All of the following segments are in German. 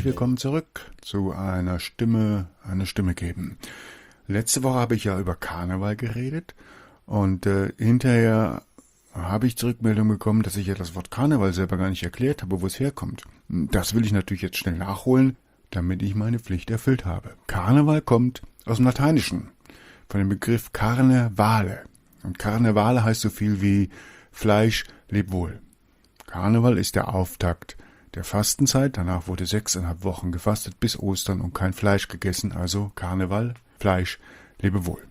willkommen zurück zu einer Stimme geben. Letzte Woche habe ich ja über Karneval geredet und hinterher habe ich Rückmeldung bekommen, dass ich ja das Wort Karneval selber gar nicht erklärt habe, wo es herkommt. Das will ich natürlich jetzt schnell nachholen, damit ich meine Pflicht erfüllt habe. Karneval kommt aus dem Lateinischen, von dem Begriff Carnevale. Und Carnevale heißt so viel wie Fleisch, leb wohl. Karneval ist der Auftakt der Fastenzeit. Danach wurde 6,5 Wochen gefastet bis Ostern und kein Fleisch gegessen. Also Karneval, Fleisch, lebe wohl.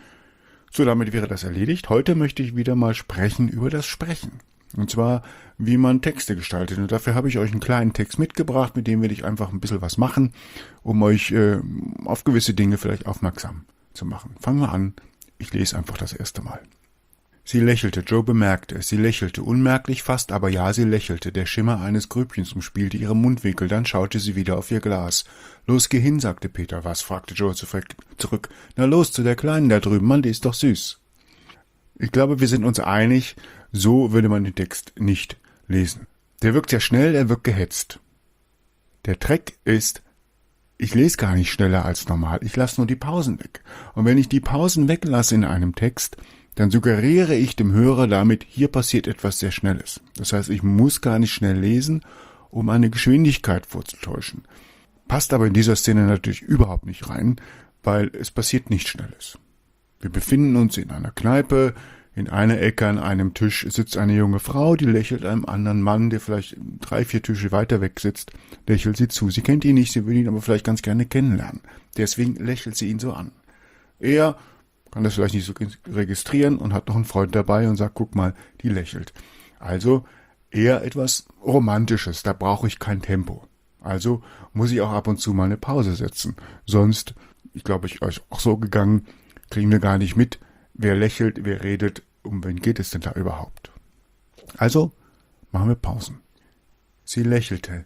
So, damit wäre das erledigt. Heute möchte ich wieder mal sprechen über das Sprechen. Und zwar, wie man Texte gestaltet. Und dafür habe ich euch einen kleinen Text mitgebracht, mit dem werde ich einfach ein bisschen was machen, um euch auf gewisse Dinge vielleicht aufmerksam zu machen. Fangen wir an. Ich lese einfach das erste Mal. Sie lächelte, Joe bemerkte es. Sie lächelte, unmerklich fast, aber ja, sie lächelte. Der Schimmer eines Grübchens umspielte ihre Mundwinkel, dann schaute sie wieder auf ihr Glas. »Los, geh hin«, sagte Peter. »Was?« fragte Joe zurück. »Na los, zu der Kleinen da drüben, Mann, die ist doch süß.« Ich glaube, wir sind uns einig, so würde man den Text nicht lesen. Der wirkt ja schnell, der wirkt gehetzt. Der Trick ist, ich lese gar nicht schneller als normal, ich lasse nur die Pausen weg. Und wenn ich die Pausen weglasse in einem Text, dann suggeriere ich dem Hörer damit, hier passiert etwas sehr Schnelles. Das heißt, ich muss gar nicht schnell lesen, um eine Geschwindigkeit vorzutäuschen. Passt aber in dieser Szene natürlich überhaupt nicht rein, weil es passiert nichts Schnelles. Wir befinden uns in einer Kneipe, in einer Ecke an einem Tisch sitzt eine junge Frau, die lächelt einem anderen Mann, der vielleicht 3, 4 Tische weiter weg sitzt, lächelt sie zu. Sie kennt ihn nicht, sie will ihn aber vielleicht ganz gerne kennenlernen. Deswegen lächelt sie ihn so an. Er kann das vielleicht nicht so registrieren und hat noch einen Freund dabei und sagt, guck mal, die lächelt. Also eher etwas Romantisches, da brauche ich kein Tempo. Also muss ich auch ab und zu mal eine Pause setzen. Sonst, ich glaube, ich euch auch so gegangen, kriegen wir gar nicht mit, wer lächelt, wer redet, um wen geht es denn da überhaupt. Also machen wir Pausen. Sie lächelte.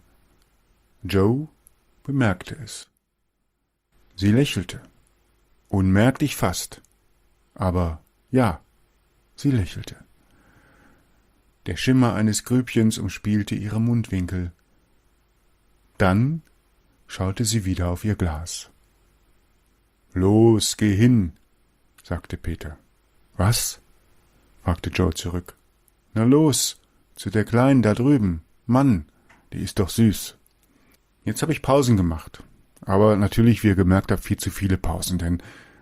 Joe bemerkte es. Sie lächelte. Unmerklich fast. Aber ja, sie lächelte. Der Schimmer eines Grübchens umspielte ihre Mundwinkel. Dann schaute sie wieder auf ihr Glas. »Los, geh hin«, sagte Peter. »Was?« fragte Joe zurück. »Na los, zu der Kleinen da drüben. Mann, die ist doch süß.« Jetzt habe ich Pausen gemacht. Aber natürlich, wie ihr gemerkt habt, viel zu viele Pausen, denn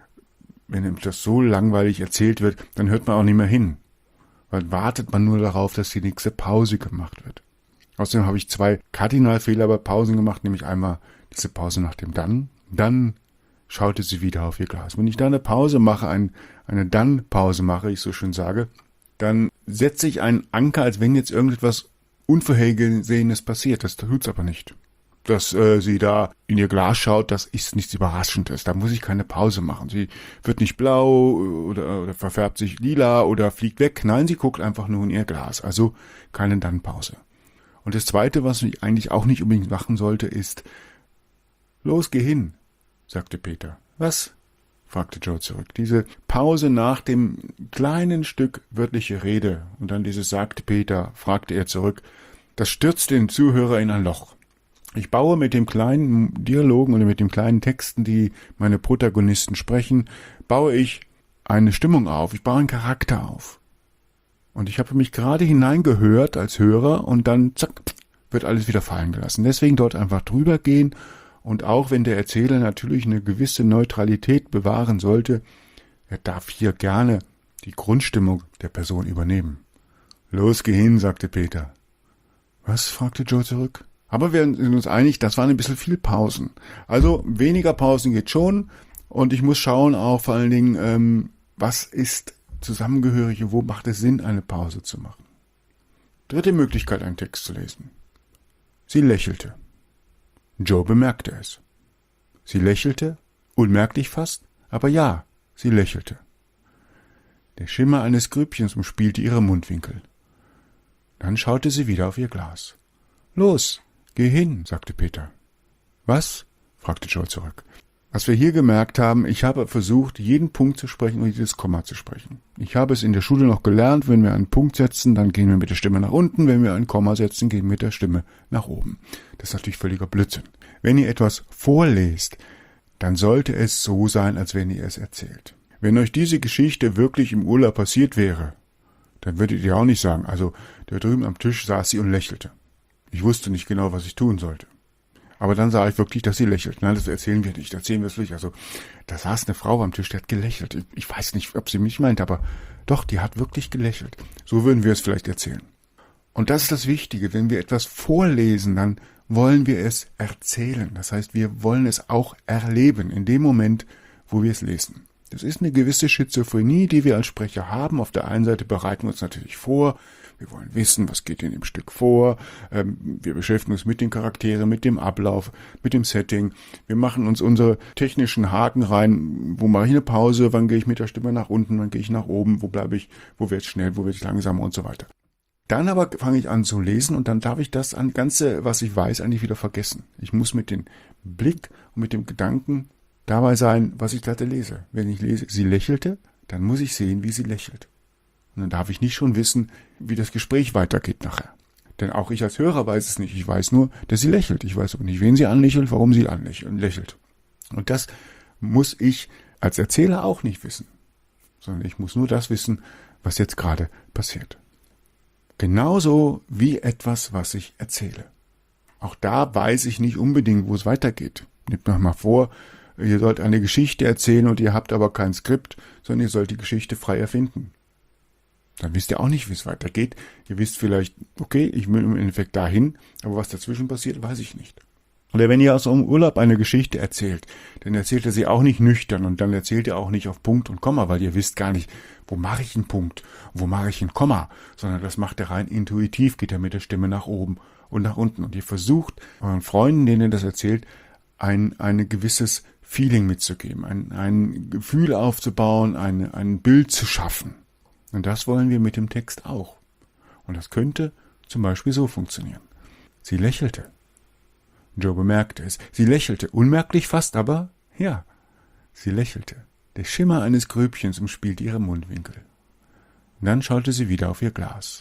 wenn das so langweilig erzählt wird, dann hört man auch nicht mehr hin. Weil wartet man nur darauf, dass die nächste Pause gemacht wird. Außerdem habe ich 2 Kardinalfehler bei Pausen gemacht, nämlich einmal diese Pause nach dem Dann schaute sie wieder auf ihr Glas. Wenn ich da eine Pause mache, eine Dann-Pause mache, ich so schön sage, dann setze ich einen Anker, als wenn jetzt irgendetwas Unvorhergesehenes passiert. Das tut's aber nicht. Dass sie da in ihr Glas schaut, das ist nichts Überraschendes. Da muss ich keine Pause machen. Sie wird nicht blau oder verfärbt sich lila oder fliegt weg. Nein, sie guckt einfach nur in ihr Glas. Also keine Dann-Pause. Und das Zweite, was ich eigentlich auch nicht unbedingt machen sollte, ist, »Los, geh hin«, sagte Peter. »Was?« fragte Joe zurück. Diese Pause nach dem kleinen Stück wörtliche Rede und dann dieses »sagte Peter«, fragte er zurück, das stürzt den Zuhörer in ein Loch. Ich baue mit dem kleinen Dialogen oder mit den kleinen Texten, die meine Protagonisten sprechen, baue ich eine Stimmung auf, ich baue einen Charakter auf. Und ich habe mich gerade hineingehört als Hörer und dann, zack, wird alles wieder fallen gelassen. Deswegen dort einfach drüber gehen und auch wenn der Erzähler natürlich eine gewisse Neutralität bewahren sollte, er darf hier gerne die Grundstimmung der Person übernehmen. »Los, geh hin«, sagte Peter. »Was?« fragte Joe zurück. Aber wir sind uns einig, das waren ein bisschen viel Pausen. Also weniger Pausen geht schon und ich muss schauen auch vor allen Dingen, was ist zusammengehörig und wo macht es Sinn, eine Pause zu machen. Dritte Möglichkeit, einen Text zu lesen. Sie lächelte. Joe bemerkte es. Sie lächelte, unmerklich fast, aber ja, sie lächelte. Der Schimmer eines Grübchens umspielte ihre Mundwinkel. Dann schaute sie wieder auf ihr Glas. »Los, geh hin«, sagte Peter. »Was?« fragte Joe zurück. Was wir hier gemerkt haben, ich habe versucht, jeden Punkt zu sprechen und jedes Komma zu sprechen. Ich habe es in der Schule noch gelernt, wenn wir einen Punkt setzen, dann gehen wir mit der Stimme nach unten, wenn wir ein Komma setzen, gehen wir mit der Stimme nach oben. Das ist natürlich völliger Blödsinn. Wenn ihr etwas vorlest, dann sollte es so sein, als wenn ihr es erzählt. Wenn euch diese Geschichte wirklich im Urlaub passiert wäre, dann würdet ihr auch nicht sagen, also da drüben am Tisch saß sie und lächelte. Ich wusste nicht genau, was ich tun sollte. Aber dann sah ich wirklich, dass sie lächelt. Nein, das erzählen wir nicht, erzählen wir es nicht. Also, da saß eine Frau am Tisch, die hat gelächelt. Ich weiß nicht, ob sie mich meint, aber doch, die hat wirklich gelächelt. So würden wir es vielleicht erzählen. Und das ist das Wichtige, wenn wir etwas vorlesen, dann wollen wir es erzählen. Das heißt, wir wollen es auch erleben, in dem Moment, wo wir es lesen. Das ist eine gewisse Schizophrenie, die wir als Sprecher haben. Auf der einen Seite bereiten wir uns natürlich vor. Wir wollen wissen, was geht in dem Stück vor. Wir beschäftigen uns mit den Charakteren, mit dem Ablauf, mit dem Setting. Wir machen uns unsere technischen Haken rein. Wo mache ich eine Pause? Wann gehe ich mit der Stimme nach unten? Wann gehe ich nach oben? Wo bleibe ich? Wo wird es schnell? Wo wird es langsamer? Und so weiter. Dann aber fange ich an zu lesen und dann darf ich das Ganze, was ich weiß, eigentlich wieder vergessen. Ich muss mit dem Blick und mit dem Gedanken dabei sein, was ich gerade lese. Wenn ich lese, sie lächelte, dann muss ich sehen, wie sie lächelt. Und dann darf ich nicht schon wissen, wie das Gespräch weitergeht nachher. Denn auch ich als Hörer weiß es nicht. Ich weiß nur, dass sie lächelt. Ich weiß aber nicht, wen sie anlächelt, warum sie lächelt. Und das muss ich als Erzähler auch nicht wissen. Sondern ich muss nur das wissen, was jetzt gerade passiert. Genauso wie etwas, was ich erzähle. Auch da weiß ich nicht unbedingt, wo es weitergeht. Nehmt noch mal vor, ihr sollt eine Geschichte erzählen und ihr habt aber kein Skript, sondern ihr sollt die Geschichte frei erfinden. Dann wisst ihr auch nicht, wie es weitergeht. Ihr wisst vielleicht, okay, ich will im Endeffekt dahin, aber was dazwischen passiert, weiß ich nicht. Oder wenn ihr aus eurem Urlaub eine Geschichte erzählt, dann erzählt ihr sie auch nicht nüchtern und dann erzählt ihr auch nicht auf Punkt und Komma, weil ihr wisst gar nicht, wo mache ich einen Punkt, wo mache ich ein Komma, sondern das macht ihr rein intuitiv, geht ihr mit der Stimme nach oben und nach unten. Und ihr versucht euren Freunden, denen ihr das erzählt, ein gewisses Feeling mitzugeben, ein Gefühl aufzubauen, ein Bild zu schaffen. Und das wollen wir mit dem Text auch. Und das könnte zum Beispiel so funktionieren. Sie lächelte. Joe bemerkte es. Sie lächelte, unmerklich fast, aber ja, sie lächelte. Der Schimmer eines Grübchens umspielte ihre Mundwinkel. Und dann schaute sie wieder auf ihr Glas.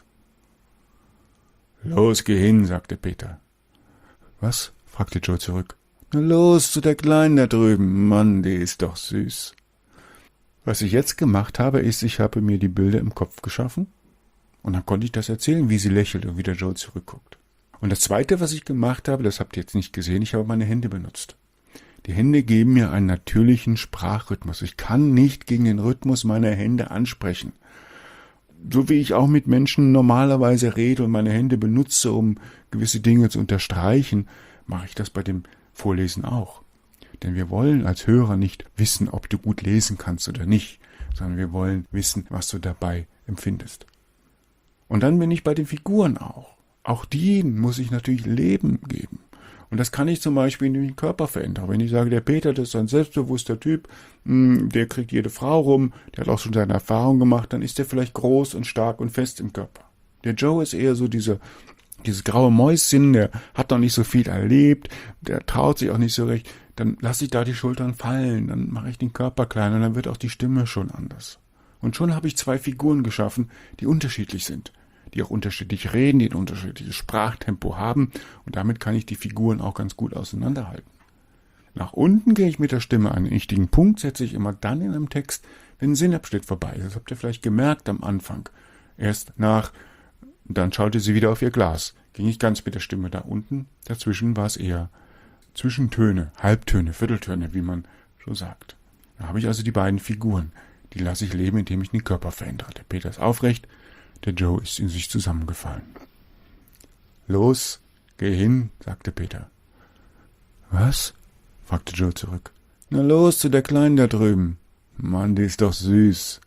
»Los, geh hin«, sagte Peter. »Was?« fragte Joe zurück. »Na los, zu der Kleinen da drüben. Mann, die ist doch süß.« Was ich jetzt gemacht habe, ist, ich habe mir die Bilder im Kopf geschaffen und dann konnte ich das erzählen, wie sie lächelt und wie der Joe zurückguckt. Und das Zweite, was ich gemacht habe, das habt ihr jetzt nicht gesehen, ich habe meine Hände benutzt. Die Hände geben mir einen natürlichen Sprachrhythmus. Ich kann nicht gegen den Rhythmus meiner Hände ansprechen. So wie ich auch mit Menschen normalerweise rede und meine Hände benutze, um gewisse Dinge zu unterstreichen, mache ich das bei dem Vorlesen auch. Denn wir wollen als Hörer nicht wissen, ob du gut lesen kannst oder nicht, sondern wir wollen wissen, was du dabei empfindest. Und dann bin ich bei den Figuren auch. Auch denen muss ich natürlich Leben geben. Und das kann ich zum Beispiel in den Körper verändern. Wenn ich sage, der Peter, das ist ein selbstbewusster Typ, der kriegt jede Frau rum, der hat auch schon seine Erfahrung gemacht, dann ist der vielleicht groß und stark und fest im Körper. Der Joe ist eher so dieses graue Mäuschen, der hat noch nicht so viel erlebt, der traut sich auch nicht so recht. Dann lasse ich da die Schultern fallen, dann mache ich den Körper klein und dann wird auch die Stimme schon anders. Und schon habe ich zwei Figuren geschaffen, die unterschiedlich sind, die auch unterschiedlich reden, die ein unterschiedliches Sprachtempo haben und damit kann ich die Figuren auch ganz gut auseinanderhalten. Nach unten gehe ich mit der Stimme einen richtigen Punkt, setze ich immer dann in einem Text, wenn ein Sinnabschnitt vorbei ist. Das habt ihr vielleicht gemerkt am Anfang. Dann schaute sie wieder auf ihr Glas. Ging ich ganz mit der Stimme da unten, dazwischen war es eher Zwischentöne, Halbtöne, Vierteltöne, wie man so sagt. Da habe ich also die beiden Figuren. Die lasse ich leben, indem ich den Körper verändere. Der Peter ist aufrecht, der Joe ist in sich zusammengefallen. »Los, geh hin«, sagte Peter. »Was?« fragte Joe zurück. »Na los, zu der Kleinen da drüben. Mann, die ist doch süß.«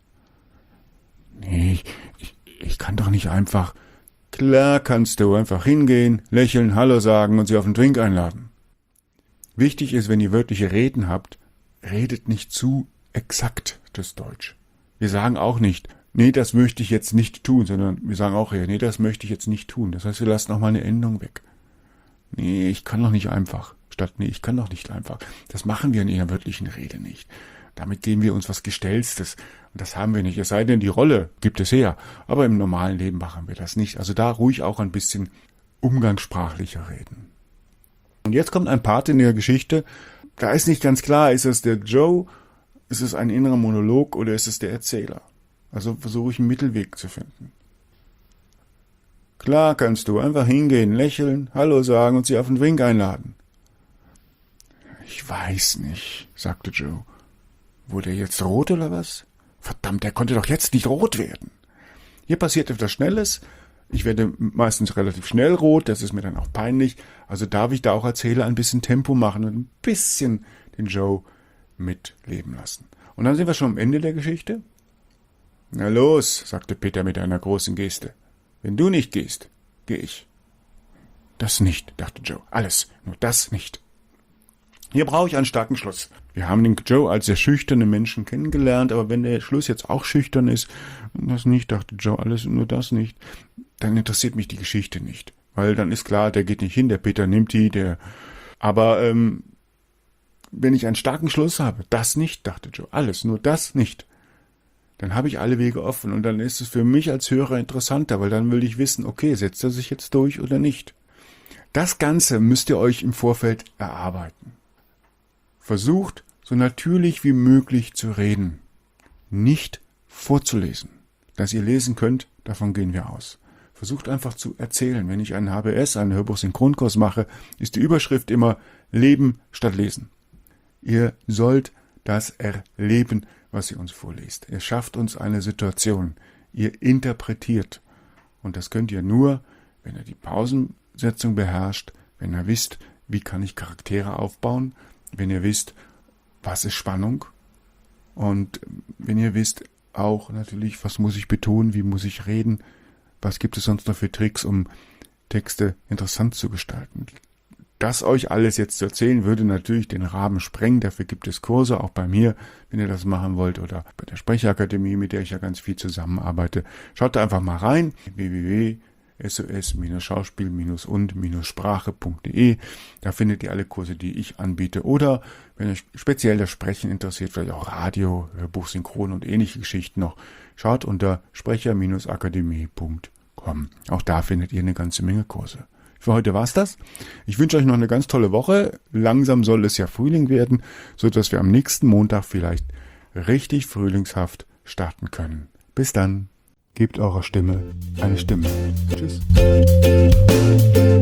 »Nee, ich kann doch nicht einfach...« »Klar kannst du einfach hingehen, lächeln, Hallo sagen und sie auf einen Drink einladen.« Wichtig ist, wenn ihr wörtliche Reden habt, redet nicht zu exakt das Deutsch. Wir sagen auch nicht, nee, das möchte ich jetzt nicht tun, sondern wir sagen auch eher, nee, das möchte ich jetzt nicht tun. Das heißt, wir lassen auch mal eine Endung weg. Nee, ich kann doch nicht einfach. statt nee, ich kann doch nicht einfach. Das machen wir in einer wörtlichen Rede nicht. Damit geben wir uns was Gestellstes. Und das haben wir nicht. Es sei denn, die Rolle gibt es her. Aber im normalen Leben machen wir das nicht. Also da ruhig auch ein bisschen umgangssprachlicher reden. Und jetzt kommt ein Part in der Geschichte. Da ist nicht ganz klar, ist es der Joe, ist es ein innerer Monolog oder ist es der Erzähler? Also versuche ich einen Mittelweg zu finden. Klar kannst du einfach hingehen, lächeln, Hallo sagen und sie auf einen Drink einladen. Ich weiß nicht, sagte Joe. Wurde er jetzt rot oder was? Verdammt, er konnte doch jetzt nicht rot werden. Hier passiert etwas Schnelles. Ich werde meistens relativ schnell rot, das ist mir dann auch peinlich. Also darf ich da auch Erzähler ein bisschen Tempo machen und ein bisschen den Joe mitleben lassen. Und dann sind wir schon am Ende der Geschichte. Na los, sagte Peter mit einer großen Geste. Wenn du nicht gehst, gehe ich. Das nicht, dachte Joe. Alles, nur das nicht. Hier brauche ich einen starken Schluss. Wir haben den Joe als sehr schüchternen Menschen kennengelernt, aber wenn der Schluss jetzt auch schüchtern ist, das nicht, dachte Joe, alles, nur das nicht, dann interessiert mich die Geschichte nicht. Weil dann ist klar, der geht nicht hin, der Peter nimmt die, Aber wenn ich einen starken Schluss habe, das nicht, dachte Joe, alles, nur das nicht, dann habe ich alle Wege offen und dann ist es für mich als Hörer interessanter, weil dann will ich wissen, okay, setzt er sich jetzt durch oder nicht. Das Ganze müsst ihr euch im Vorfeld erarbeiten. Versucht, so natürlich wie möglich zu reden, nicht vorzulesen. Dass ihr lesen könnt, davon gehen wir aus. Versucht einfach zu erzählen. Wenn ich einen HBS, einen Hörbuch-Synchronkurs mache, ist die Überschrift immer Leben statt Lesen. Ihr sollt das erleben, was ihr uns vorlest. Ihr schafft uns eine Situation. Ihr interpretiert. Und das könnt ihr nur, wenn ihr die Pausensetzung beherrscht, wenn ihr wisst, wie kann ich Charaktere aufbauen, wenn ihr wisst, was ist Spannung und wenn ihr wisst auch natürlich, was muss ich betonen, wie muss ich reden, was gibt es sonst noch für Tricks, um Texte interessant zu gestalten. Das euch alles jetzt zu erzählen, würde natürlich den Rahmen sprengen. Dafür gibt es Kurse, auch bei mir, wenn ihr das machen wollt, oder bei der Sprecherakademie, mit der ich ja ganz viel zusammenarbeite. Schaut da einfach mal rein, www.sos-schauspiel-und-sprache.de. Da findet ihr alle Kurse, die ich anbiete. Oder wenn euch speziell das Sprechen interessiert, vielleicht auch Radio, Hörbuch, Synchron und ähnliche Geschichten noch, schaut unter sprecher-akademie.com. Auch da findet ihr eine ganze Menge Kurse. Für heute war's das. Ich wünsche euch noch eine ganz tolle Woche. Langsam soll es ja Frühling werden, sodass wir am nächsten Montag vielleicht richtig frühlingshaft starten können. Bis dann. Gebt eurer Stimme eine Stimme. Tschüss.